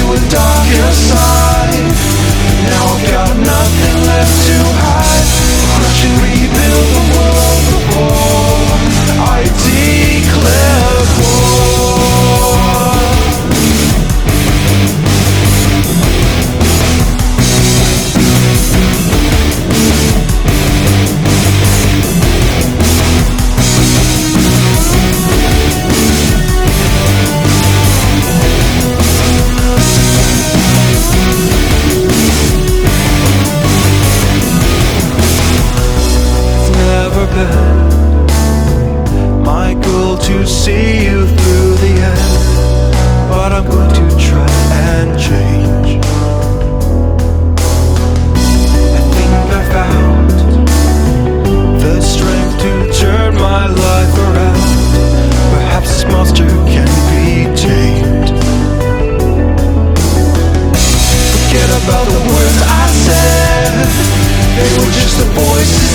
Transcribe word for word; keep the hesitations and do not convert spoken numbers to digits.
a darker side. Now I've got nothing left to hide. Crush and rebuild the world before I declare war. My goal to see you through the end, but I'm going to try and change. I think I found the strength to turn my life around. Perhaps this monster can be tamed. Forget about the words I said, they were just the voices